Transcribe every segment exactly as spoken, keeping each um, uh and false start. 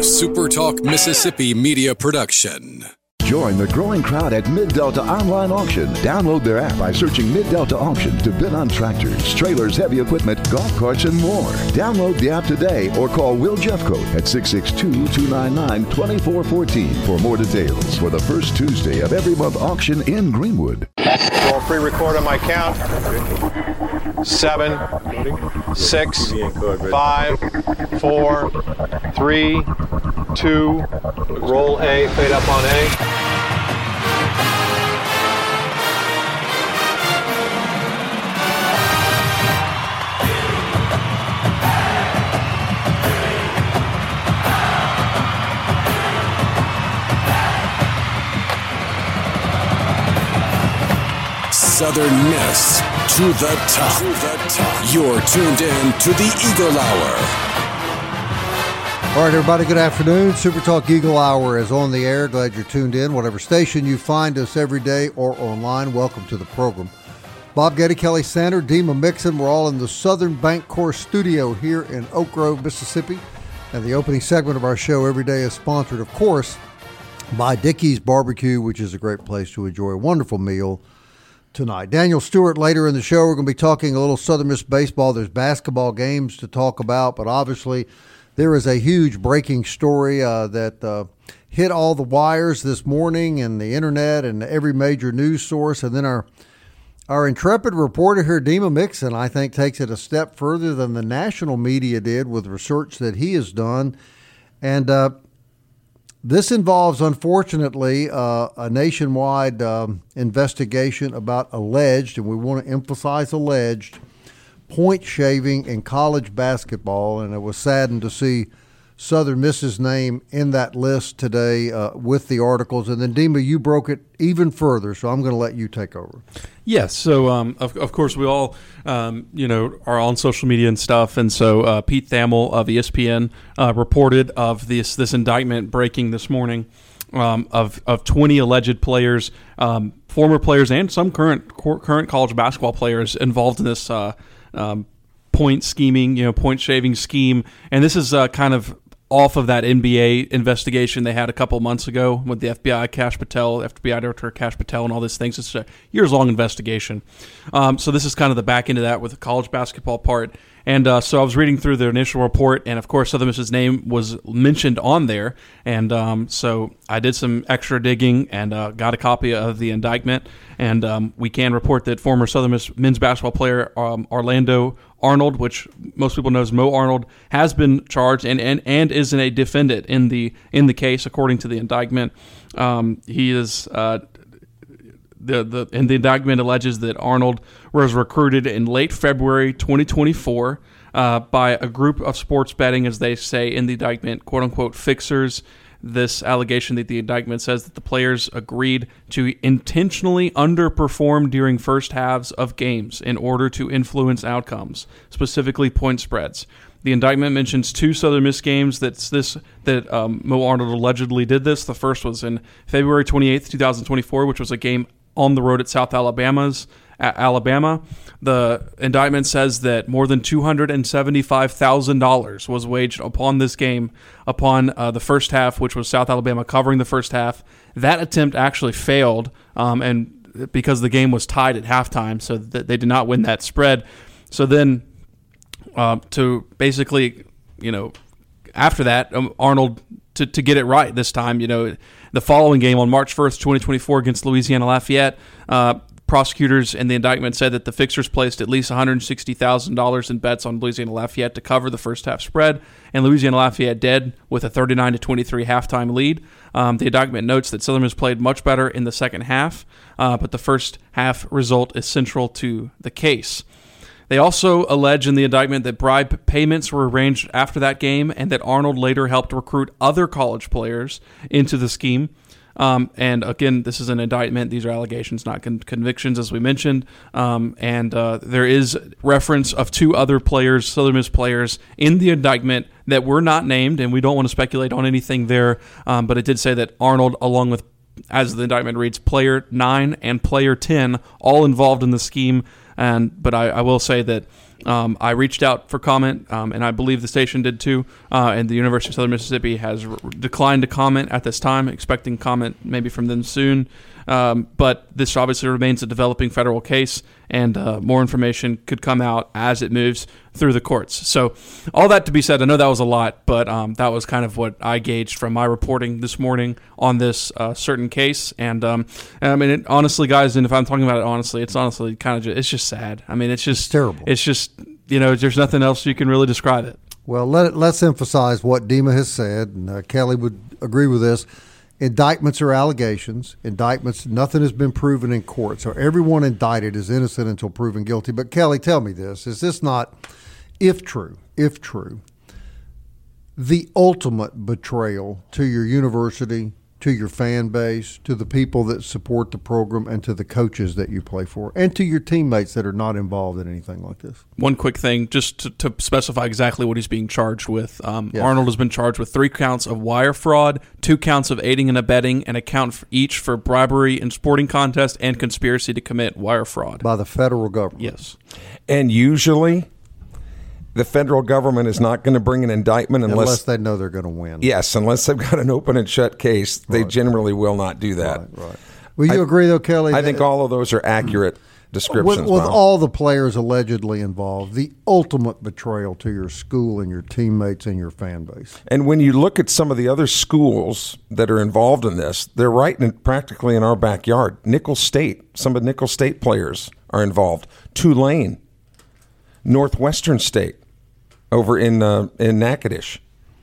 a Super Talk Mississippi media production. Join the growing crowd at Mid-Delta Online Auction. Download their app by searching Mid-Delta Auction to bid on tractors, trailers, heavy equipment, golf carts, and more. Download the app today or call Will Jeffcoat at six six two, two nine nine, two four one four for more details for the first Tuesday of every month auction in Greenwood. Roll pre-record on my count. Seven, six, five, four, three, two, roll A, fade up on A. Southern Miss to the top. To the top. You're tuned in to the Eagle Hour. All right, everybody, good afternoon. Super Talk Eagle Hour is on the air. Glad you're tuned in. Whatever station you find us every day or online, welcome to the program. Bob Getty, Kelly Sander, Dima Mixon, we're all in the Southern Bancorp studio here in Oak Grove, Mississippi. And the opening segment of our show every day is sponsored, of course, by Dickey's Barbecue, which is a great place to enjoy a wonderful meal tonight. Daniel Stewart, later in the show, we're going to be talking a little Southern Miss baseball. There's basketball games to talk about, but obviously there is a huge breaking story uh, that uh, hit all the wires this morning and the internet and every major news source. And then our our intrepid reporter here, Dima Mixon, I think takes it a step further than the national media did with research that he has done. And uh, this involves, unfortunately, uh, a nationwide um, investigation about alleged, and we want to emphasize alleged, point shaving in college basketball. And it was saddened to see Southern Miss's name in that list today uh, with the articles. And then, Dima, you broke it even further, so I'm going to let you take over. Yes, so um, of, of course we all, um, you know, are on social media and stuff, and so uh, Pete Thamel of E S P N uh, reported of this this indictment breaking this morning um, of of twenty alleged players, um, former players, and some current current college basketball players involved in this uh, um, point scheming, you know, point shaving scheme, and this is uh, kind of off of that N B A investigation they had a couple months ago with the F B I, Kash Patel, F B I Director Kash Patel, and all these things. It's a years-long investigation. Um, so this is kind of the back end of that with the college basketball part. And uh, so I was reading through the initial report, and of course Southern Miss's name was mentioned on there. And um, so I did some extra digging and uh, got a copy of the indictment. And um, we can report that former Southern Miss men's basketball player um, Orlando Arnold, which most people know as Mo Arnold, has been charged and, and, and is a defendant in the in the case, according to the indictment. Um, he is uh, the the and the indictment alleges that Arnold was recruited in late February twenty twenty-four uh, by a group of sports betting, as they say in the indictment, quote unquote fixers. This allegation that the indictment says that the players agreed to intentionally underperform during first halves of games in order to influence outcomes, specifically point spreads. The indictment mentions two Southern Miss games that's this that um, Mo Arnold allegedly did this. The first was in February twenty-eighth, twenty twenty-four, which was a game on the road at South Alabama's at Alabama. The indictment says that more than two hundred seventy-five thousand dollars was waged upon this game upon uh, the first half, which was South Alabama covering the first half. That attempt actually failed, um, and because the game was tied at halftime, so that they did not win that spread. So then uh, to basically, you know, after that, um, Arnold, to, to get it right this time, you know, the following game on March first, twenty twenty-four against Louisiana Lafayette, uh, prosecutors in the indictment said that the fixers placed at least one hundred sixty thousand dollars in bets on Louisiana Lafayette to cover the first half spread, and Louisiana Lafayette did with a thirty-nine to twenty-three halftime lead. Um, the indictment notes that Southern Miss played much better in the second half, uh, but the first half result is central to the case. They also allege in the indictment that bribe payments were arranged after that game and that Arnold later helped recruit other college players into the scheme. Um, and again, this is an indictment. These are allegations, not con- convictions, as we mentioned. Um, and uh, there is reference of two other players, Southern Miss players, in the indictment that were not named, and we don't want to speculate on anything there. Um, but it did say that Arnold, along with, as the indictment reads, player nine and player ten, all involved in the scheme. And but I, I will say that Um, I reached out for comment, um, and I believe the station did too. Uh, and the University of Southern Mississippi has r- declined to comment at this time, expecting comment maybe from them soon. Um, but this obviously remains a developing federal case, and uh, more information could come out as it moves through the courts. So all that to be said, I know that was a lot, but um, that was kind of what I gauged from my reporting this morning on this uh, certain case. And um, I mean, it, honestly, guys, and if I'm talking about it honestly, it's honestly kind of just, it's just sad. I mean, it's just it's terrible. It's just, you know, there's nothing else you can really describe it. Well, let, let's emphasize what Dima has said, and uh, Kelly would agree with this. Indictments are allegations. Indictments, nothing has been proven in court. So everyone indicted is innocent until proven guilty. But Kelly, tell me this. Is this not, if true, if true, the ultimate betrayal to your university, to your fan base, to the people that support the program, and to the coaches that you play for, and to your teammates that are not involved in anything like this? One quick thing, just to, to specify exactly what he's being charged with. Um, yes. Arnold has been charged with three counts of wire fraud, two counts of aiding and abetting, and a count for each for bribery in sporting contest and conspiracy to commit wire fraud. By the federal government. Yes. And usually the federal government is not going to bring an indictment unless, unless they know they're going to win. Yes, unless they've got an open and shut case. They Right. generally will not do that. Right, right. Will you I, agree, though, Kelly? I think all of those are accurate descriptions. With, with Bob. all the players allegedly involved, the ultimate betrayal to your school and your teammates and your fan base. And when you look at some of the other schools that are involved in this, they're right in, practically in our backyard. Nicholls State, some of Nicholls State players are involved. Tulane, Northwestern State over in uh, in Natchitoches.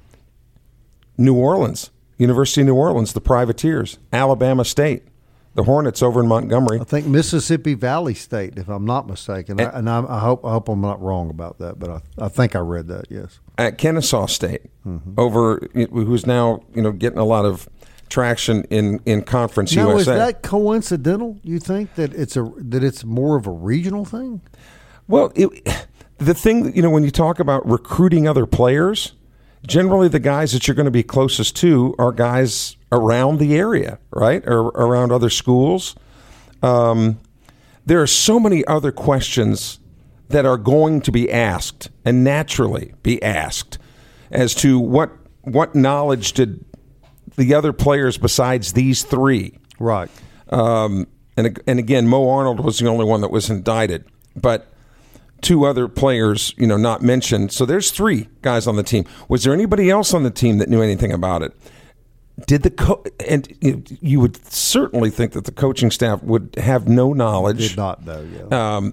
New Orleans, University of New Orleans, the Privateers. Alabama State, the Hornets over in Montgomery. I think Mississippi Valley State, if I'm not mistaken. And, I, and I, I hope I hope I'm not wrong about that, but I, I think I read that, yes. At Kennesaw State, mm-hmm. over who's now you know getting a lot of traction in, in Conference now, U S A. Now, is that coincidental, you think, that it's a that it's more of a regional thing? Well, it, the thing, you know, when you talk about recruiting other players, generally the guys that you're going to be closest to are guys around the area, right, or around other schools. Um, there are so many other questions that are going to be asked and naturally be asked as to what what knowledge did the other players besides these three. Right. Um, and, and again, Mo Arnold was the only one that was indicted. But two other players, you know, not mentioned. So there's three guys on the team. Was there anybody else on the team that knew anything about it? Did the co- and you would certainly think that the coaching staff would have no knowledge. Did not know, yeah. Um,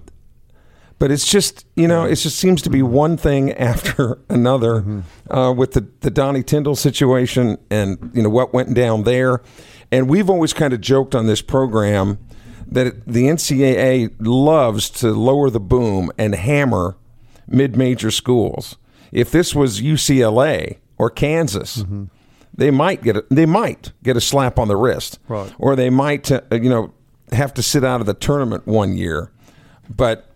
but it's just, you know, it just seems to be one thing after another mm-hmm. uh, with the, the Donnie Tyndall situation and, you know, what went down there. And we've always kind of joked on this program that the N C double A loves to lower the boom and hammer mid-major schools. If this was U C L A or Kansas, mm-hmm. they might get a, they might get a slap on the wrist, right. or they might uh, you know have to sit out of the tournament one year. But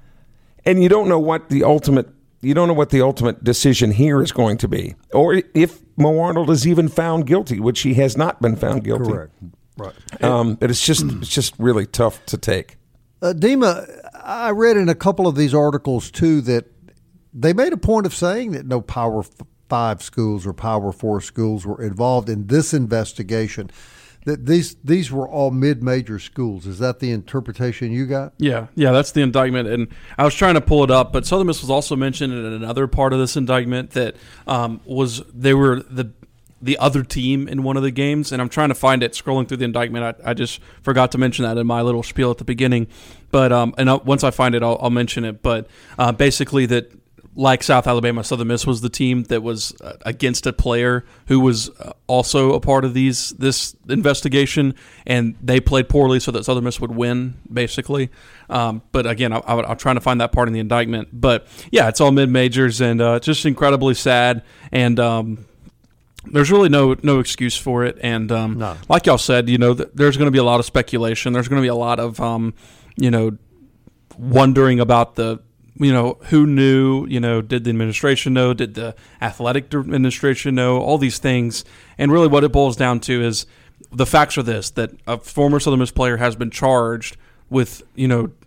and you don't know what the ultimate you don't know what the ultimate decision here is going to be, or if Mo Arnold is even found guilty, which he has not been found guilty. Correct. Right. Um, but it's just it's just really tough to take. Uh, Dima, I read in a couple of these articles, too, that they made a point of saying that no Power Five schools or Power Four schools were involved in this investigation, that these these were all mid-major schools. Is that the interpretation you got? Yeah, yeah, that's the indictment. And I was trying to pull it up, but Southern Miss was also mentioned in another part of this indictment that um, was they were the the other team in one of the games, and I'm trying to find it. Scrolling through the indictment, I, I just forgot to mention that in my little spiel at the beginning. But um, and I'll, once I find it, I'll, I'll mention it. But uh, basically, that like South Alabama, Southern Miss was the team that was uh, against a player who was uh, also a part of these this investigation, and they played poorly so that Southern Miss would win, basically. Um, but again, I, I, I'm trying to find that part in the indictment. But yeah, it's all mid majors, and uh, just incredibly sad. And um, there's really no no excuse for it, and um, no. like y'all said, you know, th- there's going to be a lot of speculation. There's going to be a lot of, um, you know, wondering about the, you know, who knew, you know, did the administration know, did the athletic administration know, all these things, and really what it boils down to is the facts are this, that a former Southern Miss player has been charged with, you know,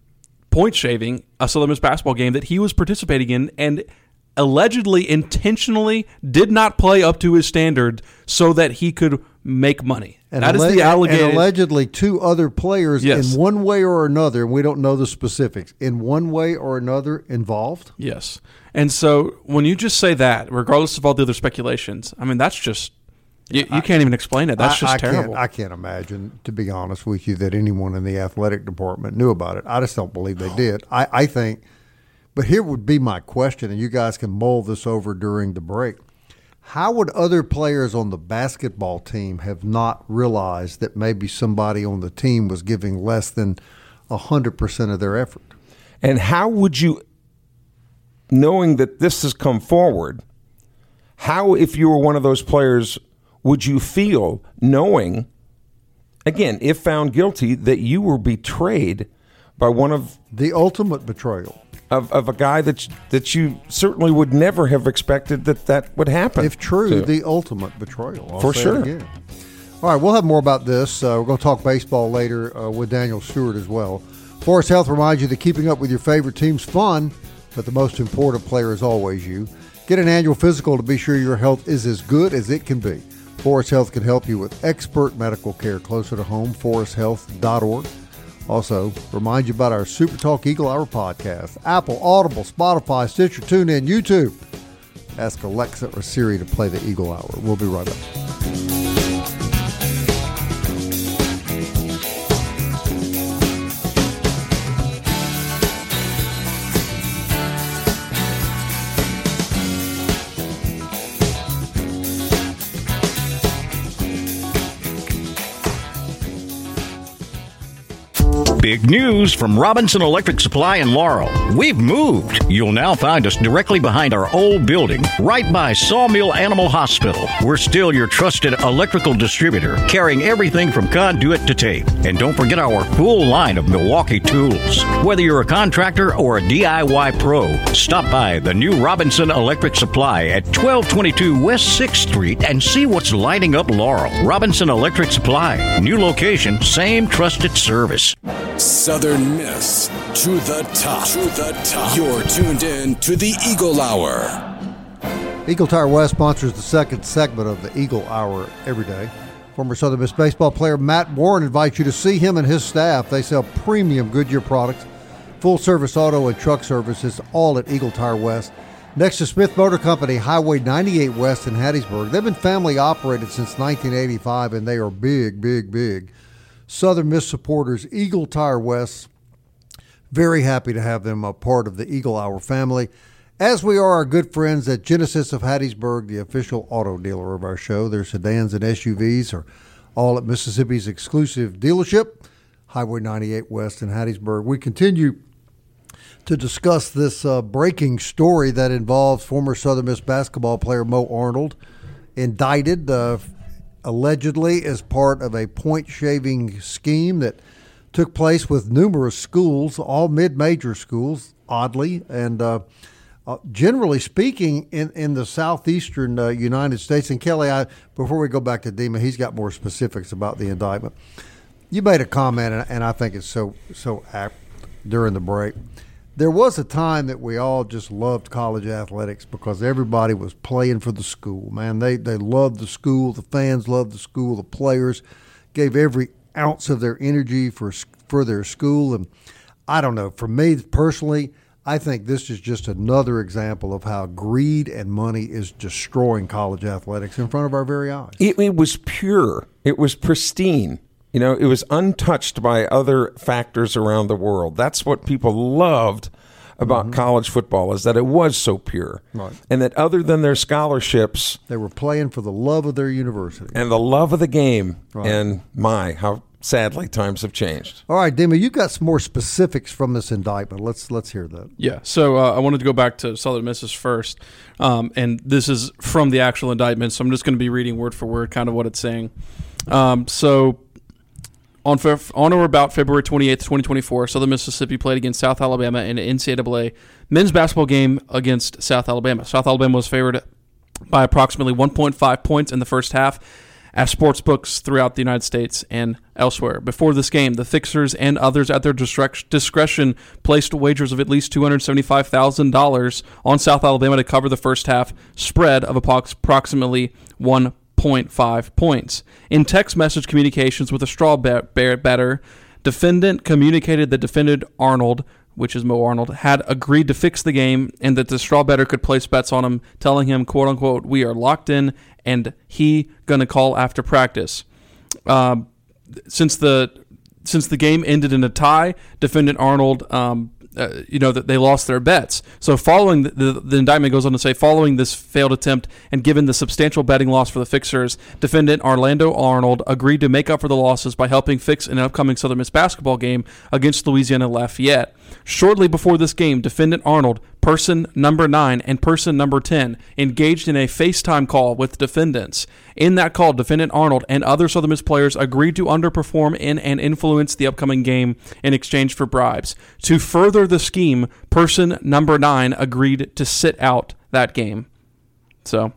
point shaving a Southern Miss basketball game that he was participating in and allegedly intentionally did not play up to his standard so that he could make money. And that alle- is the allegation. And allegedly two other players Yes. in one way or another, and we don't know the specifics, in one way or another involved? Yes. And so when you just say that, regardless of all the other speculations, I mean, that's just, you, you can't even explain it. That's I, just I terrible. Can't, I can't imagine, to be honest with you, that anyone in the athletic department knew about it. I just don't believe they did. I, I think, but here would be my question, and you guys can mull this over during the break. How would other players on the basketball team have not realized that maybe somebody on the team was giving less than one hundred percent of their effort? And how would you, knowing that this has come forward, how, if you were one of those players, would you feel knowing, again, if found guilty, that you were betrayed by one of The ultimate betrayal. of, of a guy that you, that you certainly would never have expected that that would happen? If true, to. the ultimate betrayal. I'll For say it sure. again. All right, we'll have more about this. Uh, we're going to talk baseball later uh, with Daniel Stewart as well. Forest Health reminds you that keeping up with your favorite team's fun, but the most important player is always you. Get an annual physical to be sure your health is as good as it can be. Forest Health can help you with expert medical care closer to home, forest health dot org. Also, remind you about our Super Talk Eagle Hour podcast. Apple, Audible, Spotify, Stitcher, TuneIn, YouTube. Ask Alexa or Siri to play the Eagle Hour. We'll be right back. Big news from Robinson Electric Supply in Laurel. We've moved. You'll now find us directly behind our old building, right by Sawmill Animal Hospital. We're still your trusted electrical distributor, carrying everything from conduit to tape. And don't forget our full line of Milwaukee tools. Whether you're a contractor or a D I Y pro, stop by the new Robinson Electric Supply at twelve twenty-two West sixth Street and see what's lighting up Laurel. Robinson Electric Supply. New location, same trusted service. Southern Miss to the top. To the top. You're tuned in to the Eagle Hour. Eagle Tire West sponsors the second segment of the Eagle Hour every day. Former Southern Miss baseball player Matt Warren invites you to see him and his staff. They sell premium Goodyear products, full-service auto and truck services, all at Eagle Tire West. Next to Smith Motor Company, Highway ninety-eight West in Hattiesburg. They've been family-operated since nineteen eighty-five, and they are big, big, big Southern Miss supporters. Eagle Tire West, very happy to have them a part of the Eagle Hour family, as we are our good friends at Genesis of Hattiesburg, the official auto dealer of our show. Their sedans and S U Vs are all at Mississippi's exclusive dealership, Highway ninety-eight West in Hattiesburg. We continue to discuss this uh, breaking story that involves former Southern Miss basketball player Mo Arnold, indicted uh, allegedly as part of a point-shaving scheme that took place with numerous schools, all mid-major schools, oddly, and uh, uh, generally speaking, in, in the southeastern uh, United States. And Kelly, I, before we go back to Dima, he's got more specifics about the indictment. You made a comment, and, and I think it's so so apt during the break. There was a time that we all just loved college athletics because everybody was playing for the school. Man, they they loved the school. The fans loved the school. The players gave every ounce of their energy for for their school. And I don't know. For me personally, I think this is just another example of how greed and money is destroying college athletics in front of our very eyes. It, it was pure. It was pristine. You know, it was untouched by other factors around the world. That's what people loved about mm-hmm. college football, is that it was so pure. Right. And that other than their scholarships, they were playing for the love of their university. And the love of the game. Right. And my, how sadly times have changed. All right, Dima, you've got some more specifics from this indictment. Let's let's hear that. Yeah, so uh, I wanted to go back to Southern Miss's first, um, and this is from the actual indictment, so I'm just going to be reading word for word kind of what it's saying. Um, so on, Fe- on or about February twenty-eighth, twenty twenty-four, Southern Mississippi played against South Alabama in an N C double A men's basketball game against South Alabama. South Alabama was favored by approximately one point five points in the first half. at sportsbooks throughout the United States and elsewhere. Before this game, the fixers and others at their discretion placed wagers of at least two hundred seventy-five thousand dollars on South Alabama to cover the first half spread of approximately one point five points. In text message communications with a straw bet better, defendant communicated that defendant Arnold, which is Mo Arnold, had agreed to fix the game and that the straw better could place bets on him, telling him, quote unquote, we are locked in and he gonna call after practice. Um, since the since the game ended in a tie, defendant Arnold, um, uh, you know, that they lost their bets. So following the, the, the indictment goes on to say, following this failed attempt and given the substantial betting loss for the fixers, defendant Orlando Arnold agreed to make up for the losses by helping fix an upcoming Southern Miss basketball game against Louisiana Lafayette. Shortly before this game, defendant Arnold, person number nine and person number ten, engaged in a FaceTime call with defendants. In that call, defendant Arnold and other Southern Miss players agreed to underperform in and influence the upcoming game in exchange for bribes. To further the scheme, person number nine agreed to sit out that game. So,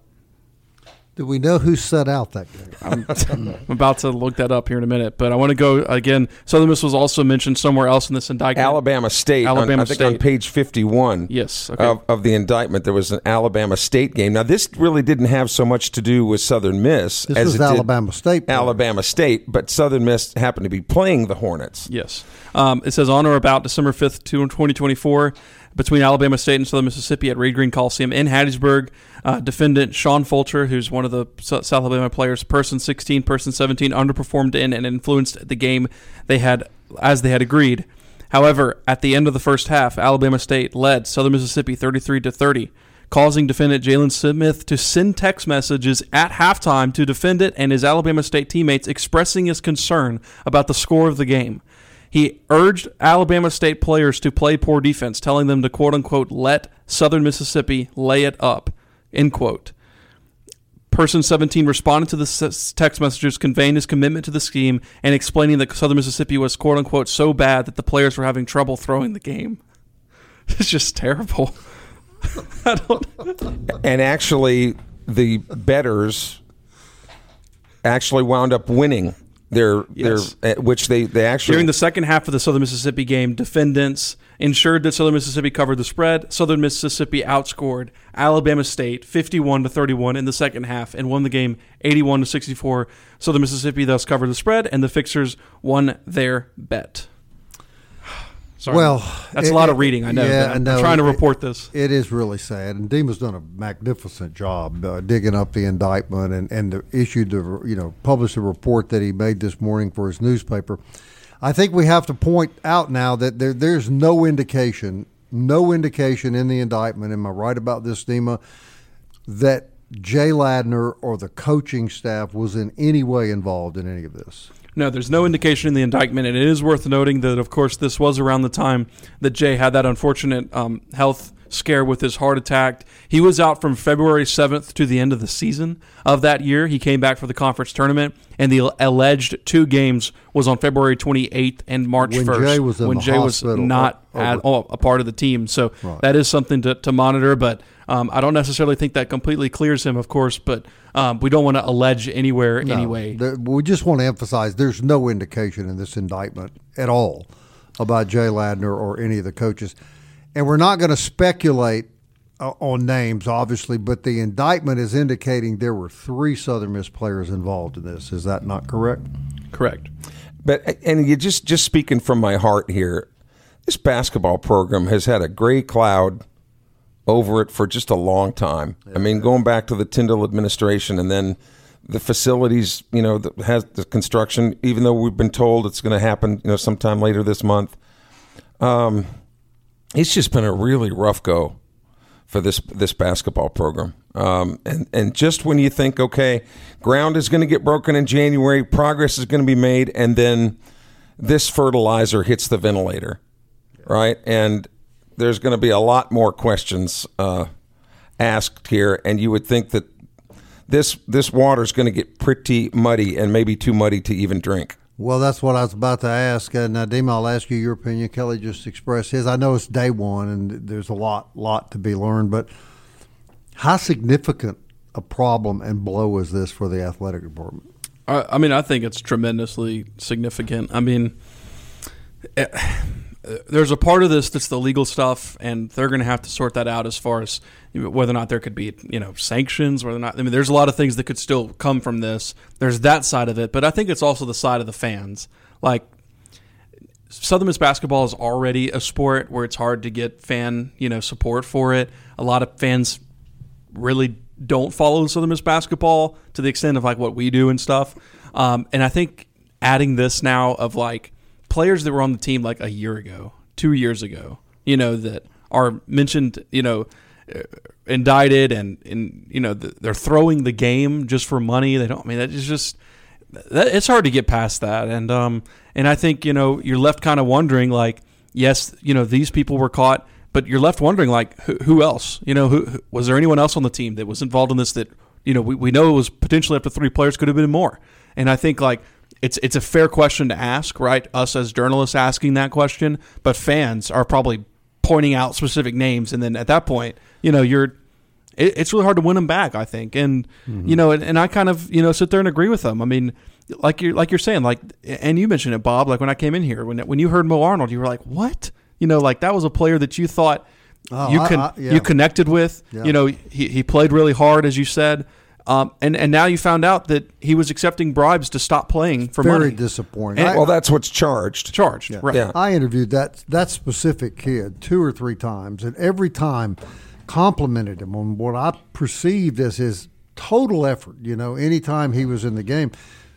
do we know who set out that game? I'm, I'm about to look that up here in a minute, but I want to go again. Southern Miss was also mentioned somewhere else in this indictment. Alabama State. Alabama on, I think State. on page fifty-one yes, okay. of, of the indictment, there was an Alabama State game. Now, this really didn't have so much to do with Southern Miss. This as was it did Alabama State. Players. Alabama State, but Southern Miss happened to be playing the Hornets. Yes. Um, it says on or about December fifth, twenty twenty-four, between Alabama State and Southern Mississippi at Reed Green Coliseum in Hattiesburg, uh, defendant Sean Fulcher, who's one of the South Alabama players, person sixteen, person seventeen, underperformed in and influenced the game they had as they had agreed. However, at the end of the first half, Alabama State led Southern Mississippi thirty-three to thirty, causing defendant Jalen Smith to send text messages at halftime to defendant and his Alabama State teammates expressing his concern about the score of the game. He urged Alabama State players to play poor defense, telling them to, quote-unquote, let Southern Mississippi lay it up, end quote. Person seventeen responded to the text messages, conveying his commitment to the scheme and explaining that Southern Mississippi was, quote-unquote, so bad that the players were having trouble throwing the game. It's just terrible. I don't And actually, the bettors actually wound up winning. Their, yes. their, which they, they actually... During the second half of the Southern Mississippi game, defendants ensured that Southern Mississippi covered the spread. Southern Mississippi outscored Alabama State fifty-one to thirty-one in the second half and won the game eighty-one to sixty-four. Southern Mississippi thus covered the spread, and the fixers won their bet. Sorry. Well, that's it, a lot of reading. I know. Yeah, I'm no, trying to it, report this. It is really sad, and Dima's done a magnificent job uh, digging up the indictment and and the, issued the you know published a report that he made this morning for his newspaper. I think we have to point out now that there there's no indication, no indication in the indictment. Am I right about this, Dima? That Jay Ladner or the coaching staff was in any way involved in any of this. No, there's no indication in the indictment, and it is worth noting that, of course, this was around the time that Jay had that unfortunate um, health scare with his heart attack. He was out from February seventh to the end of the season of that year. He came back for the conference tournament, and the alleged two games was on February twenty-eighth and March when first, Jay was in when the Jay was hospital, not oh, at all a part of the team. So right. that is something to, to monitor, but um, I don't necessarily think that completely clears him, of course, but um, we don't want to allege anywhere no, anyway. There, we just want to emphasize there's no indication in this indictment at all about Jay Ladner or any of the coaches. And we're not going to speculate uh, on names, obviously, but the indictment is indicating there were three Southern Miss players involved in this. Is that not correct? Correct. But and you just just speaking from my heart here, this basketball program has had a gray cloud over it for just a long time. Yeah. I mean, going back to the Tyndall administration, and then the facilities, you know, that has the construction. Even though we've been told it's going to happen, you know, sometime later this month. Um, it's just been a really rough go for this this basketball program. Um, and, and just when you think, okay, ground is going to get broken in January, progress is going to be made, and then this fertilizer hits the ventilator, right? And there's going to be a lot more questions uh, asked here, and you would think that this this water is going to get pretty muddy and maybe too muddy to even drink. Well, that's what I was about to ask. Uh, Nadim, I'll ask you your opinion. Kelly just expressed his. I know it's day one, and there's a lot, lot to be learned, but how significant a problem and blow is this for the athletic department? I, I mean, I think it's tremendously significant. I mean, it, there's a part of this that's the legal stuff, and they're going to have to sort that out as far as whether or not there could be, you know, sanctions, whether or not. I mean, there's a lot of things that could still come from this. There's that side of it, but I think it's also the side of the fans. Like, Southern Miss basketball is already a sport where it's hard to get fan, you know, support for it. A lot of fans really don't follow Southern Miss basketball to the extent of like what we do and stuff. Um, and I think adding this now of like players that were on the team like a year ago, two years ago, you know, that are mentioned, you know, indicted and, and you know, they're throwing the game just for money. They don't, I mean, that is just, that, it's hard to get past that. And, um, and I think, you know, you're left kind of wondering like, yes, you know, these people were caught, but you're left wondering like, who, who else, you know, who, who was there anyone else on the team that was involved in this that, you know, we, we know it was potentially up to three players, could have been more. And I think like, It's it's a fair question to ask, right? Us as journalists asking that question, but fans are probably pointing out specific names, and then at that point, you know, you're it, it's really hard to win them back, I think, and mm-hmm. you know, and, and I kind of you know sit there and agree with them. I mean, like you're like you're saying, like, and you mentioned it, Bob. Like when I came in here, when when you heard Mo Arnold, you were like, what? You know, like that was a player that you thought oh, you con- I, I, yeah. you connected with. Yeah. You know, he he played really hard, as you said. Um, and, and now you found out that he was accepting bribes to stop playing for Very money. Very disappointing. And, well, that's what's charged. Charged, yeah. right. Yeah. I interviewed that that specific kid two or three times, and every time complimented him on what I perceived as his total effort, you know, anytime he was in the game.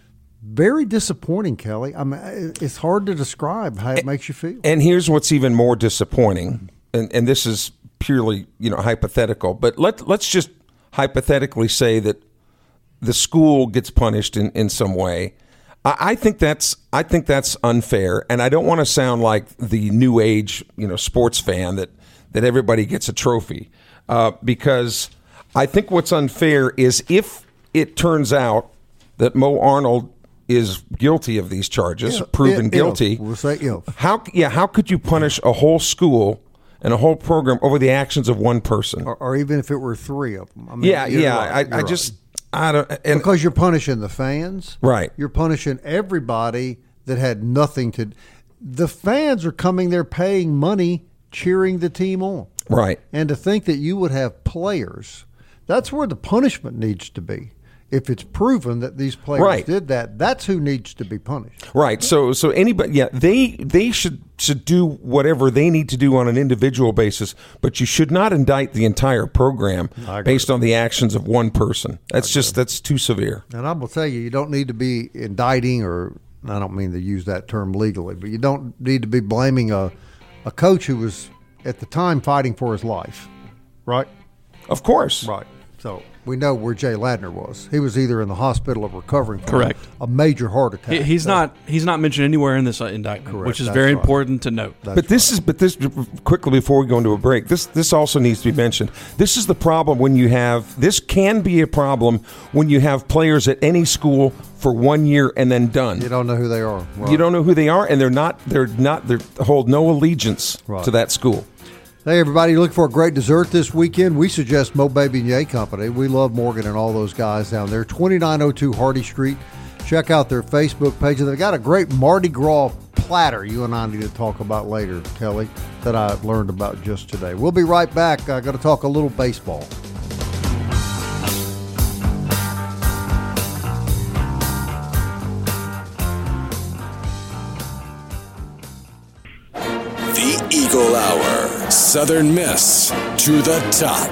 Very disappointing, Kelly. I mean, it's hard to describe how it and, makes you feel. And here's what's even more disappointing, and, and this is purely, you know, hypothetical, but let, let's just hypothetically say that the school gets punished in, in some way. I, I think that's I think that's unfair, and I don't want to sound like the new age, you know, sports fan that that everybody gets a trophy, uh, because I think what's unfair is if it turns out that Mo Arnold is guilty of these charges, yeah, proven it, guilty. We'll say if. How yeah, how could you punish a whole school and a whole program over the actions of one person, or, or even if it were three of them? I mean, yeah, yeah. Right, I, I right. just I don't and, because you're punishing the fans, right? You're punishing everybody that had nothing to. The fans are coming there paying money, cheering the team on, right? And to think that you would have players, that's where the punishment needs to be. If it's proven that these players right. did that, that's who needs to be punished. Right. So, so anybody, yeah, they they should should do whatever they need to do on an individual basis, but you should not indict the entire program based on the actions of one person. That's just that's too severe. And I'm gonna tell you, you don't need to be indicting, or I don't mean to use that term legally, but you don't need to be blaming a a coach who was at the time fighting for his life, right? Of course. Right. So we know where Jay Ladner was. He was either in the hospital or recovering from Correct. a major heart attack. He, he's so. not. He's not mentioned anywhere in this uh, indictment, Correct. which is That's very right. important to note. That's but this right. is. But this quickly before we go into a break. This this also needs to be mentioned. This is the problem when you have. This can be a problem when you have players at any school for one year and then done. You don't know who they are. Right. You don't know who they are, and they're not. They're not. They hold no allegiance right. to that school. Hey, everybody, looking for a great dessert this weekend? We suggest Mo Baby and Yay Company. We love Morgan and all those guys down there. twenty-nine oh two Hardy Street. Check out their Facebook page. They've got a great Mardi Gras platter you and I need to talk about later, Kelly, that I learned about just today. We'll be right back. I'm going to talk a little baseball. Eagle Hour, Southern Miss to the top.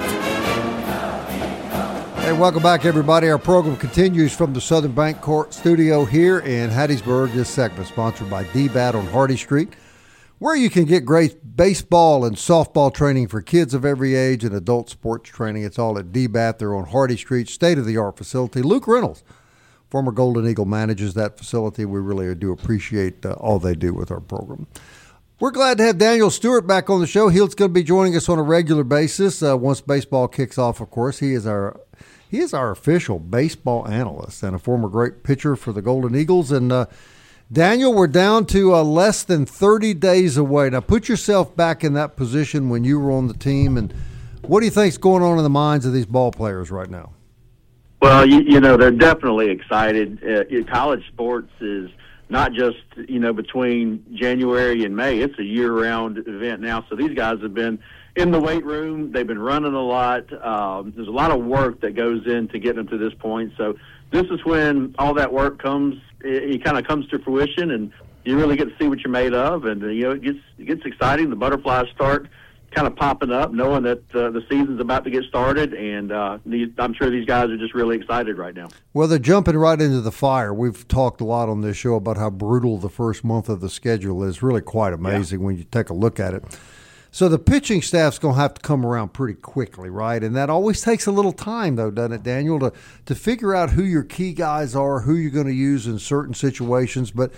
Hey, welcome back, everybody. Our program continues from the Southern Bank Court studio here in Hattiesburg. This segment sponsored by D B A T on Hardy Street, where you can get great baseball and softball training for kids of every age and adult sports training. It's all at D B A T. They're on Hardy Street, state-of-the-art facility. Luke Reynolds, former Golden Eagle, manages that facility. We really do appreciate uh, all they do with our program. We're glad to have Daniel Stewart back on the show. He's going to be joining us on a regular basis uh, once baseball kicks off, of course. He is our he is our official baseball analyst and a former great pitcher for the Golden Eagles. And, uh, Daniel, we're down to uh, less than thirty days away. Now, put yourself back in that position when you were on the team, and what do you think's going on in the minds of these ball players right now? Well, you, you know, they're definitely excited. Uh, college sports is not just, you know, between January and May. It's a year-round event now. So these guys have been in the weight room. They've been running a lot. Um, there's a lot of work that goes into getting them to this point. So this is when all that work comes, it, it kind of comes to fruition, and you really get to see what you're made of. And, uh, you know, it gets, it gets exciting. The butterflies start kind of popping up, knowing that uh, the season's about to get started, and uh, these, I'm sure these guys are just really excited right now. Well, they're jumping right into the fire. We've talked a lot on this show about how brutal the first month of the schedule is. Really quite amazing yeah. when you take a look at it. So the pitching staff's going to have to come around pretty quickly, right? And that always takes a little time, though, doesn't it, Daniel, to, to figure out who your key guys are, who you're going to use in certain situations. But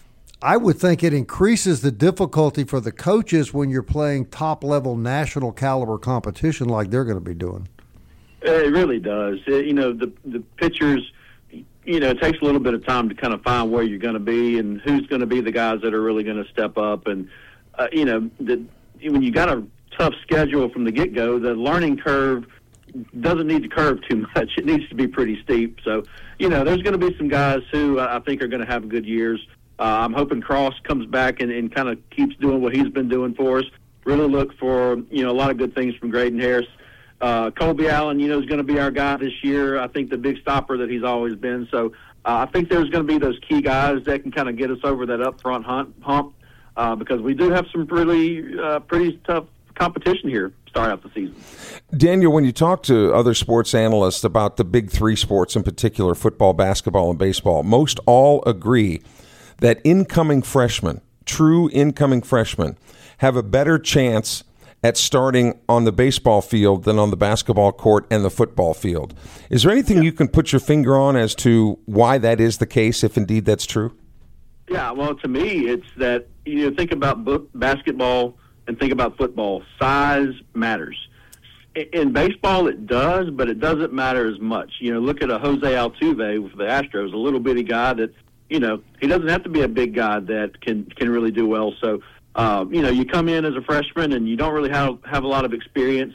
I would think it increases the difficulty for the coaches when you're playing top-level national caliber competition like they're going to be doing. It really does. It, you know, the the pitchers, you know, it takes a little bit of time to kind of find where you're going to be and who's going to be the guys that are really going to step up. And, uh, you know, the, when you got a tough schedule from the get-go, the learning curve doesn't need to curve too much. It needs to be pretty steep. So, you know, there's going to be some guys who I think are going to have good years. Uh, I'm hoping Cross comes back and, and kind of keeps doing what he's been doing for us. Really look for, you know, a lot of good things from Graydon Harris. Uh, Colby Allen, you know, is going to be our guy this year. I think the big stopper that he's always been. So uh, I think there's going to be those key guys that can kind of get us over that up front hump, hump uh, because we do have some really uh, pretty tough competition here start out the season. Daniel, when you talk to other sports analysts about the big three sports in particular, football, basketball, and baseball, most all agree that incoming freshmen, true incoming freshmen, have a better chance at starting on the baseball field than on the basketball court and the football field. Is there anything yeah. you can put your finger on as to why that is the case, if indeed that's true? Yeah, well, to me, it's that, you know, think about book, basketball and think about football. Size matters. In baseball, it does, but it doesn't matter as much. You know, look at a Jose Altuve for the Astros, a little bitty guy that, you know, he doesn't have to be a big guy that can, can really do well. So, uh, you know, you come in as a freshman and you don't really have have a lot of experience.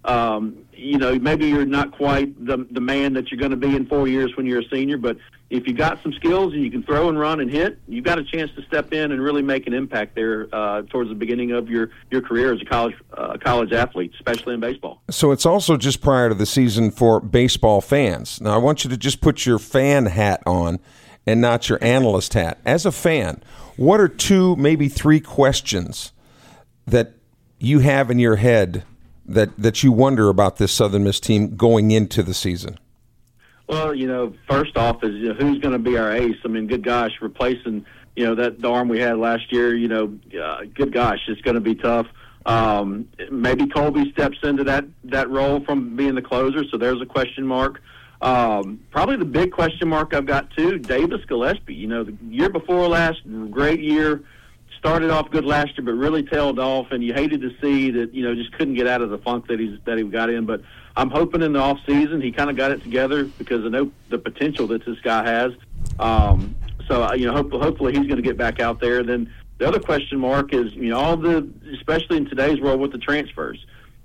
Um, you know, maybe you're not quite the the man that you're going to be in four years when you're a senior. But if you got some skills and you can throw and run and hit, you've got a chance to step in and really make an impact there uh, towards the beginning of your, your career as a college uh, college athlete, especially in baseball. So it's also just prior to the season for baseball fans. Now, I want you to just put your fan hat on and not your analyst hat. As a fan, what are two, maybe three questions that you have in your head that, that you wonder about this Southern Miss team going into the season? Well, you know, first off is, you know, who's going to be our ace? I mean, good gosh, replacing, you know, that arm we had last year, you know, uh, good gosh, it's going to be tough. Um, maybe Colby steps into that, that role from being the closer, so there's a question mark. Um, probably the big question mark I've got too, Davis Gillespie. You know, the year before last, great year, started off good last year, but really tailed off, and you hated to see that, you know, just couldn't get out of the funk that he's that he got in. But I'm hoping in the off season he kind of got it together because I know the potential that this guy has. Um, so you know, hope, hopefully he's going to get back out there. Then the other question mark is, you know, all the, especially in today's world with the transfers.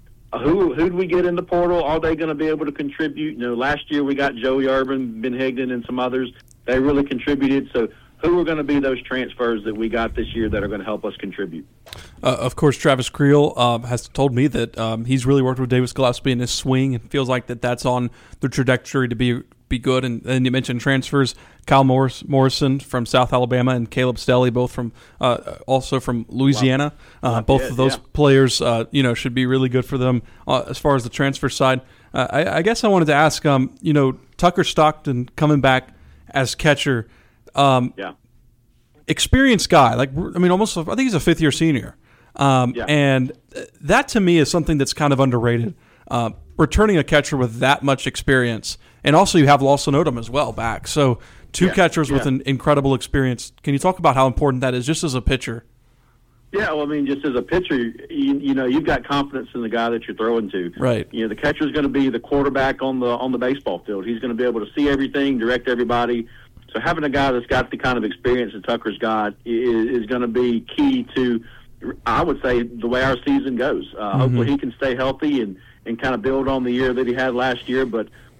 Who who do we get in the portal? Are they going to be able to contribute? You know, last year we got Joey Urban, Ben Higdon, and some others. They really contributed. So who are going to be those transfers that we got this year that are going to help us contribute? Uh, of course, Travis Creel um, has told me that um, he's really worked with Davis Gillespie in his swing and feels like that that's on the trajectory to be be good. And then you mentioned transfers, Kyle Morris, Morrison from South Alabama and Caleb Stelly, both from uh, also from Louisiana. Uh, both yeah, of those yeah. players, uh, you know, should be really good for them uh, as far as the transfer side. Uh, I, I guess I wanted to ask, um, you know, Tucker Stockton coming back as catcher. Um, yeah. Experienced guy, like I mean, almost. I think he's a fifth year senior, um, yeah. and that to me is something that's kind of underrated. Uh, returning a catcher with that much experience, and also you have Lawson Odom as well back. So two yeah. catchers yeah. with an incredible experience. Can you talk about how important that is, just as a pitcher? Yeah, well, I mean, just as a pitcher, you, you know, you've got confidence in the guy that you're throwing to. Right. You know, the catcher is going to be the quarterback on the on the baseball field. He's going to be able to see everything, direct everybody. So having a guy that's got the kind of experience that Tucker's got is, is going to be key to, I would say, the way our season goes. Uh, mm-hmm. Hopefully he can stay healthy and, and kind of build on the year that he had last year. But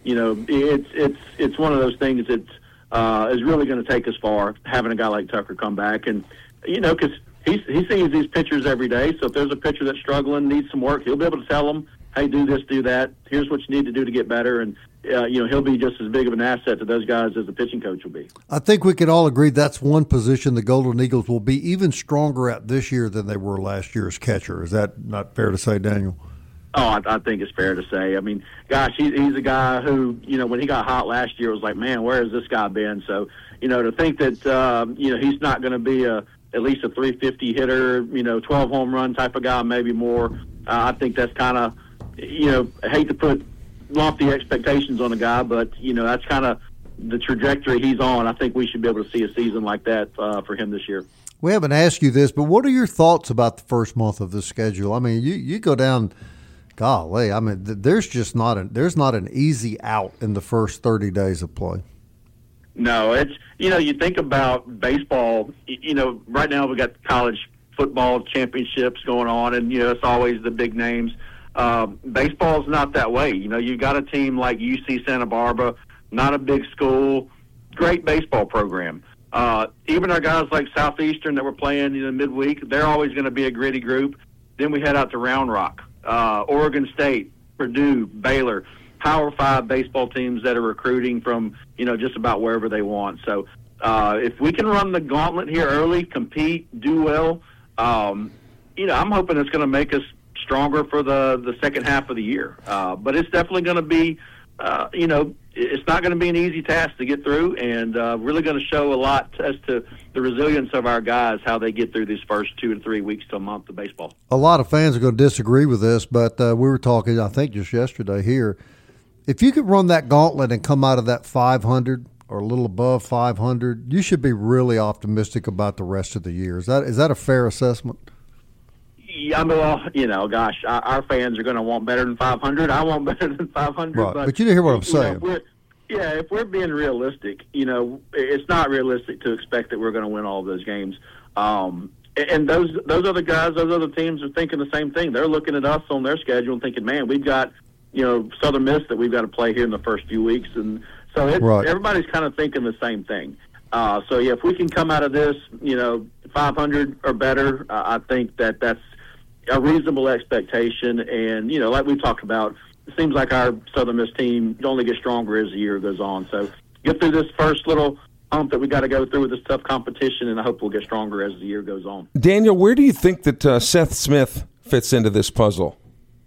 you know, it's it's it's one of those things that uh, is really going to take us far, having a guy like Tucker come back. And, you know, because he, he sees these pitchers every day, so if there's a pitcher that's struggling, needs some work, he'll be able to tell them, hey, do this, do that. Here's what you need to do to get better. And, uh, you know, he'll be just as big of an asset to those guys as the pitching coach will be. I think we can all agree that's one position the Golden Eagles will be even stronger at this year than they were last year as catcher. Is that not fair to say, Daniel? Oh, I, I think it's fair to say. I mean, gosh, he, he's a guy who, you know, when he got hot last year, it was like, man, where has this guy been? So, you know, to think that, um, you know, he's not going to be a at least a three fifty hitter, you know, twelve home run type of guy, maybe more. Uh, I think that's kind of, you know, I hate to put lofty expectations on a guy, but, you know, that's kind of the trajectory he's on. I think we should be able to see a season like that uh, for him this year. We haven't asked you this, but what are your thoughts about the first month of this schedule? I mean, you, you go down, golly, I mean, there's just not a, there's not an easy out in the first thirty days of play. No, it's, you know, you think about baseball, you know, right now we got college football championships going on, and, you know, it's always the big names. Um, baseball's not that way. You know, you got a team like U C Santa Barbara, not a big school, great baseball program. Uh, even our guys like Southeastern that were playing in the midweek, they're always going to be a gritty group. Then we head out to Round Rock, uh, Oregon State, Purdue, Baylor. Power Five baseball teams that are recruiting from, you know, just about wherever they want. So uh, if we can run the gauntlet here early, compete, do well, um, you know, I'm hoping it's going to make us stronger for the, the second half of the year. Uh, but it's definitely going to be, uh, you know, it's not going to be an easy task to get through, and uh, really going to show a lot as to the resilience of our guys, how they get through these first two to three weeks to a month of baseball. A lot of fans are going to disagree with this, but uh, we were talking, I think, just yesterday here. If you could run that gauntlet and come out of that five hundred or a little above five hundred, you should be really optimistic about the rest of the year. Is that is that a fair assessment? Yeah, I mean, well, you know, gosh, our, our fans are going to want better than five hundred. I want better than five hundred. Right, but, but you didn't hear what I'm you know, saying. if we're, yeah, if we're being realistic, you know, it's not realistic to expect that we're going to win all of those games. Um, and those those other guys, those other teams are thinking the same thing. They're looking at us on their schedule and thinking, man, we've got, you know, Southern Miss that we've got to play here in the first few weeks. And so it's, right. everybody's kind of thinking the same thing. Uh, so, yeah, if we can come out of this, you know, five hundred or better, uh, I think that that's a reasonable expectation. And, you know, like we talked about, it seems like our Southern Miss team only gets stronger as the year goes on. So get through this first little hump that we got to go through with this tough competition, and I hope we'll get stronger as the year goes on. Daniel, where do you think that uh, Seth Smith fits into this puzzle?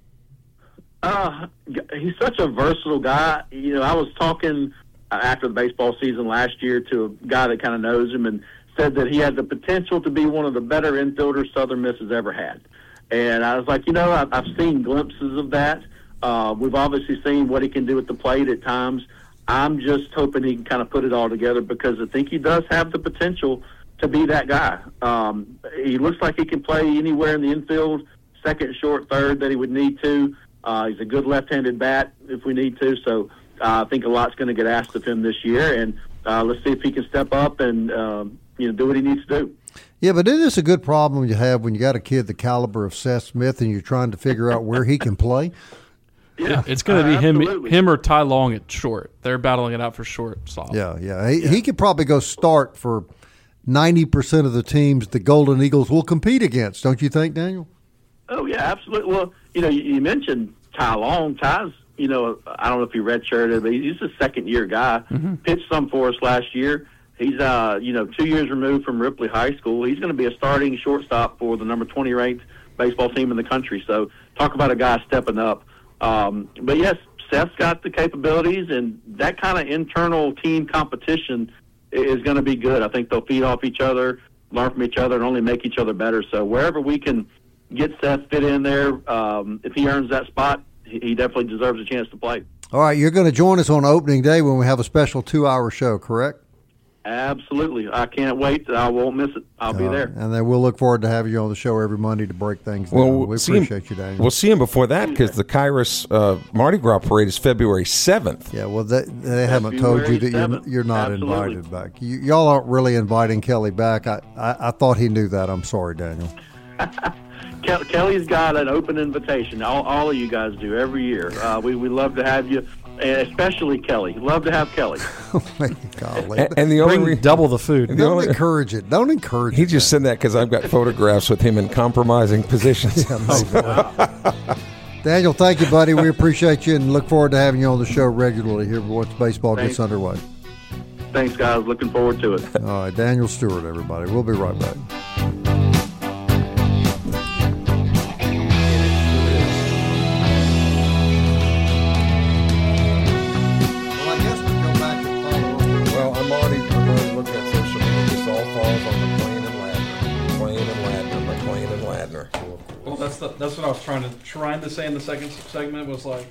Uh, he's such a versatile guy. You know, I was talking after the baseball season last year to a guy that kind of knows him and said that he had the potential to be one of the better infielders Southern Miss has ever had. And I was like, you know, I've, I've seen glimpses of that. Uh, we've obviously seen what he can do at the plate at times. I'm just hoping he can kind of put it all together, because I think he does have the potential to be that guy. Um, he looks like he can play anywhere in the infield, second, short, third that he would need to. Uh, he's a good left-handed bat if we need to. So uh, I think a lot's going to get asked of him this year, and uh, let's see if he can step up and um, you know do what he needs to do. Yeah, but it is a good problem you have when you got a kid the caliber of Seth Smith and you're trying to figure out where he can play. Yeah, yeah, it's going to uh, be him, absolutely. him or Ty Long at short. They're battling it out for short slot. Yeah, yeah. He, yeah. he could probably go start for ninety percent of the teams the Golden Eagles will compete against, don't you think, Daniel? Oh, yeah, absolutely. Well, you know, you, you mentioned Ty Long. Ty's, you know, I don't know if he redshirted, but he's a second-year guy. Mm-hmm. Pitched some for us last year. He's, uh, you know, two years removed from Ripley High School. He's going to be a starting shortstop for the number twenty ranked baseball team in the country. So talk about a guy stepping up. Um, but, yes, Seth's got the capabilities, and that kind of internal team competition is going to be good. I think they'll feed off each other, learn from each other, and only make each other better. So wherever we can get Seth fit in there, um, if he earns that spot, he definitely deserves a chance to play. All right, you're going to join us on opening day when we have a special two-hour show, correct? Absolutely. I can't wait. I won't miss it. I'll be uh, there. And then we'll look forward to having you on the show every Monday to break things down. Well, we see appreciate him, you, Daniel. We'll see him before that, because the Kairos uh, Mardi Gras Parade is February seventh. Yeah, well, they, they haven't told you that you're, you're not Absolutely. invited back. You, y'all aren't really inviting Kelly back. I, I, I thought he knew that. I'm sorry, Daniel. Kelly's got an open invitation. All, all of you guys do every year. Uh, we we love to have you. and especially Kelly. Love to have Kelly. Golly. And, and the only Bring re- double the food. the Don't only, encourage it. Don't encourage he it. just said that because I've got photographs with him in compromising positions. Daniel, thank you, buddy. We appreciate you and look forward to having you on the show regularly here once baseball Thanks. gets underway. Thanks, guys. Looking forward to it. All right, Daniel Stewart, everybody. We'll be right back. Well, I guess we go back and follow up. Well, I'm already, I'm already looking at social media. This all falls on McLean and Ladner. McLean and Ladner. McLean and Ladner. Well, that's the, that's what I was trying to trying to say in the second segment was like.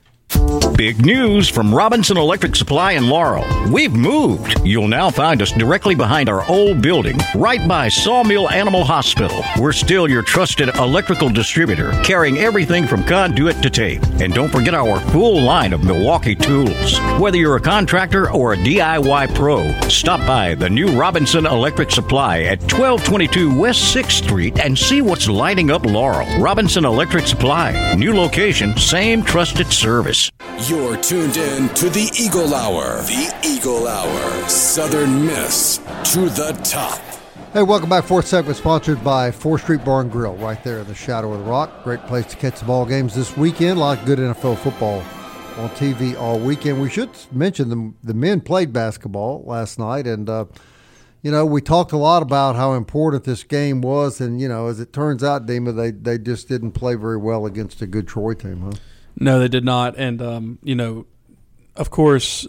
Big news from Robinson Electric Supply in Laurel. We've moved. You'll now find us directly behind our old building, right by Sawmill Animal Hospital. We're still your trusted electrical distributor, carrying everything from conduit to tape. And don't forget our full line of Milwaukee tools. Whether you're a contractor or a D I Y pro, stop by the new Robinson Electric Supply at twelve twenty-two West sixth Street and see what's lighting up Laurel. Robinson Electric Supply. New location, same trusted service. You're tuned in to the Eagle Hour. The Eagle Hour. Southern Miss to the top. Hey, welcome back. Fourth segment sponsored by fourth Street Bar and Grill, right there in the shadow of the rock. Great place to catch the ball games this weekend. A lot of good N F L football on T V all weekend. We should mention the, the men played basketball last night, and, uh, you know, we talked a lot about how important this game was, and, you know, as it turns out, Dima, they, they just didn't play very well against a good Troy team, huh? No, they did not. And, um, you know, of course,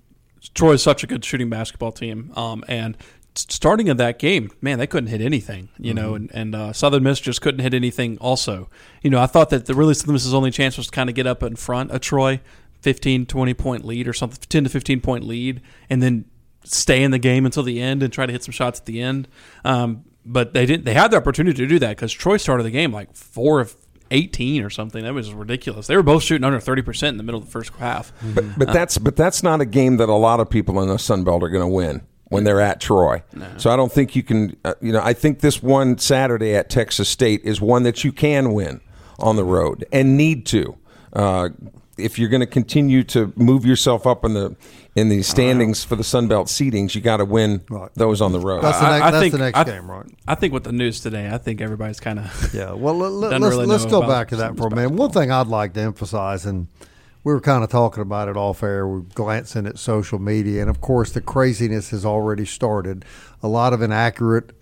Troy is such a good shooting basketball team. Um, and starting in that game, man, they couldn't hit anything, you mm-hmm. know, and, and uh, Southern Miss just couldn't hit anything also. You know, I thought that the really Southern Miss's only chance was to kind of get up in front of Troy, fifteen, twenty-point lead or something, ten to fifteen-point lead, and then stay in the game until the end and try to hit some shots at the end. Um, but they didn't. They had the opportunity to do that because Troy started the game like four of eighteen or something. That was ridiculous. They were both shooting under thirty percent in the middle of the first half. But but uh, that's but that's not a game that a lot of people in the Sun Belt are going to win when they're at Troy. No. So I don't think you can. Uh, you know, I think this one Saturday at Texas State is one that you can win on the road and need to. Uh, if you're going to continue to move yourself up in the in the standings for the Sun Belt seedings, you got to win right. those on the road. That's the, ne- I, I that's think, the next I, game, right? I think with the news today, I think everybody's kind of yeah. Well, let, let's really let's go back to that for a minute. One thing I'd like to emphasize, and we were kind of talking about it off air. We're glancing at social media, and of course, the craziness has already started. A lot of inaccurate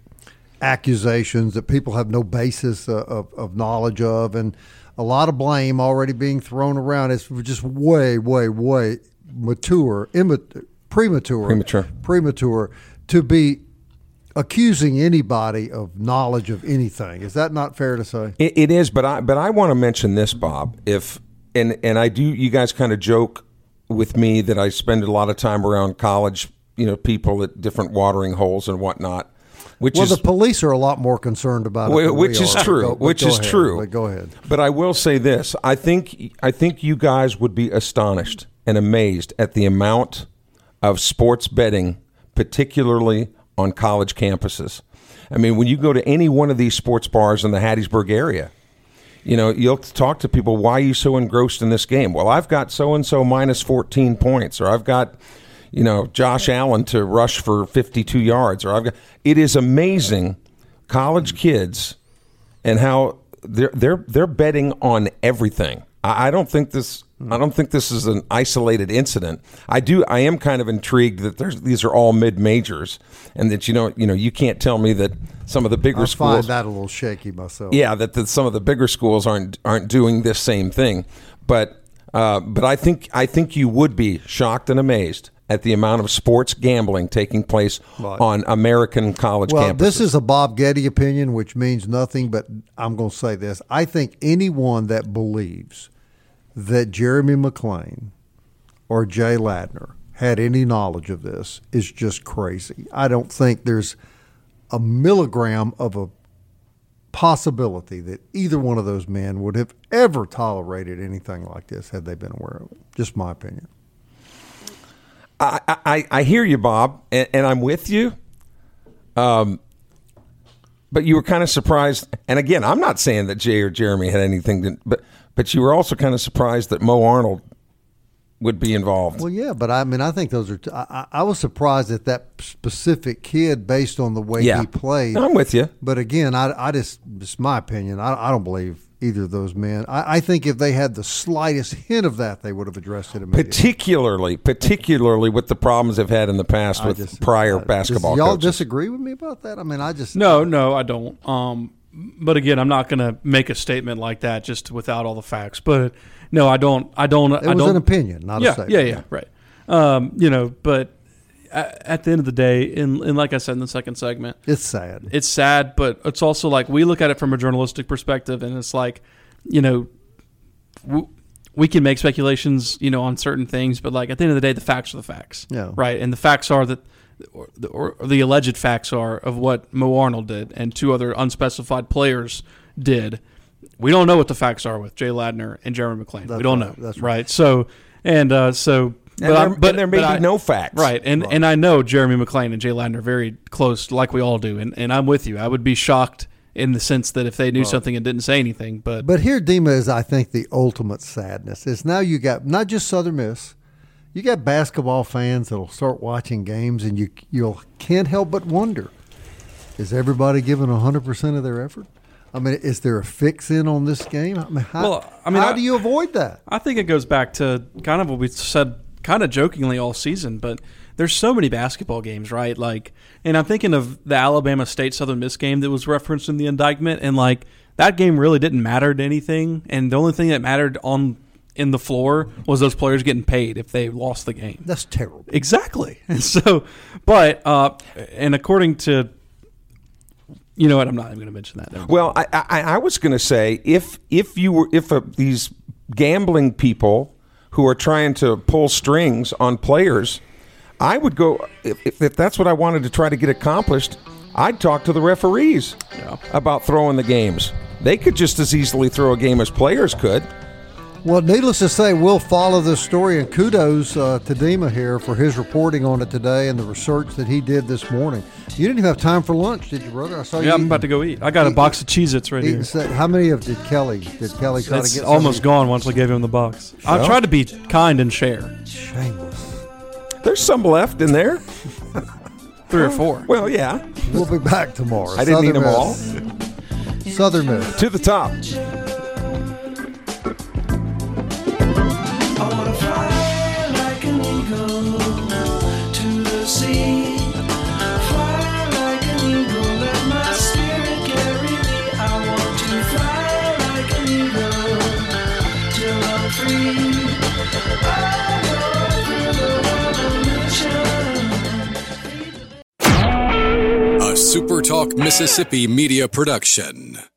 accusations that people have no basis of, of, of knowledge of, and a lot of blame already being thrown around. It's just way, way, way mature, immature, premature, premature, premature to be accusing anybody of knowledge of anything. Is that not fair to say? It, it is, but I but I want to mention this, Bob. If and and I do, you guys kind of joke with me that I spend a lot of time around college, you know, people at different watering holes and whatnot. Which well, is, the police are a lot more concerned about it. Which than is we are. true. Go, which is ahead, true. But go ahead. But I will say this: I think I think you guys would be astonished and amazed at the amount of sports betting, particularly on college campuses. I mean, when you go to any one of these sports bars in the Hattiesburg area, you know, you'll talk to people. Why are you so engrossed in this game? Well, I've got so and so minus fourteen points, or I've got, you know, Josh Allen to rush for fifty-two yards, or I've got. It is amazing, college kids, and how they're they're they're betting on everything. I, I don't think this. I don't think this is an isolated incident. I do. I am kind of intrigued that there's these are all mid majors, and that you know you know you can't tell me that some of the bigger I schools. I find that a little shaky myself. Yeah, that, that some of the bigger schools aren't aren't doing this same thing, but uh, but I think I think you would be shocked and amazed at the amount of sports gambling taking place right. on American college well, campuses. This is a Bob Getty opinion, which means nothing, but I'm going to say this. I think anyone that believes that Jeremy McLean or Jay Ladner had any knowledge of this is just crazy. I don't think there's a milligram of a possibility that either one of those men would have ever tolerated anything like this had they been aware of it. Just my opinion. I, I, I hear you, Bob, and, and I'm with you. Um, but you were kind of surprised. And again, I'm not saying that Jay or Jeremy had anything to, but but you were also kind of surprised that Mo Arnold would be involved. Well, yeah, but I mean, I think those are. T- I, I was surprised at that specific kid based on the way Yeah. he played. I'm with you. But again, I, I just, it's my opinion. I, I don't believe either of those men. I, I think if they had the slightest hint of that, they would have addressed it immediately. Particularly, particularly with the problems they've had in the past I with just- prior I- basketball does y'all coaches. disagree with me about that? I mean, I just No, no, I don't. Um, but again, I'm not going to make a statement like that just without all the facts. But no, I don't. I don't. It I was don't, an opinion, not yeah, a statement. yeah, yeah, right. Um, you know, but at, at the end of the day, and, and like I said in the second segment, It's sad. it's sad, but it's also like we look at it from a journalistic perspective, and it's like, you know, w- we can make speculations, you know, on certain things, but like at the end of the day, the facts are the facts, Yeah. right? And the facts are that, or the, or the alleged facts are of what Mo Arnold did and two other unspecified players did. We don't know what the facts are with Jay Ladner and Jeremy McClain. That's we don't right. know, That's right? So, and uh, so, And but, there, I, and but there may but be I- no facts. Right, and and I know Jeremy McClain and Jay Ladner are very close, like we all do, and, and I'm with you. I would be shocked in the sense that if they knew something and didn't say anything, but But here, Dima, is I think the ultimate sadness is now you got not just Southern Miss, you got basketball fans that'll start watching games, and you you'll can't help but wonder: is everybody giving a hundred percent of their effort? I mean, is there a fix in on this game? I mean, how, Well, I mean, how I- do you avoid that? I think it goes back to kind of what we said kind of jokingly all season, but there's so many basketball games, right? Like, and I'm thinking of the Alabama State Southern Miss game that was referenced in the indictment, and like that game really didn't matter to anything, and the only thing that mattered on in the floor was those players getting paid if they lost the game. That's terrible. Exactly. And so, but uh, and according to, you know what, I'm not even going to mention that. Never mind. Well, I, I, I was going to say if if you were if uh these gambling people who are trying to pull strings on players, I would go if, if, if that's what I wanted to try to get accomplished. I'd talk to the referees Yeah. about throwing the games. They could just as easily throw a game as players could. Well, needless to say, we'll follow this story, and kudos uh, to Dima here for his reporting on it today and the research that he did this morning. You didn't even have time for lunch, did you, brother? I saw you. Yeah, I'm eating- about to go eat. I got a eat- box of Cheez-Its right eating here. sa- How many of did Kelly? Did Kelly try It's to get? almost some? gone once I gave him the box. I Well. tried to be kind and share. Shameless. There's some left in there. Three or four. Well, yeah, We'll be back tomorrow. I didn't eat them all. Miss. Southern Miss. To the top. I wanna fly like an eagle to the sea. Fly like an eagle, let my spirit carry me. I want to fly like an eagle till I'm free. I go through the revolution. A SuperTalk Mississippi media production.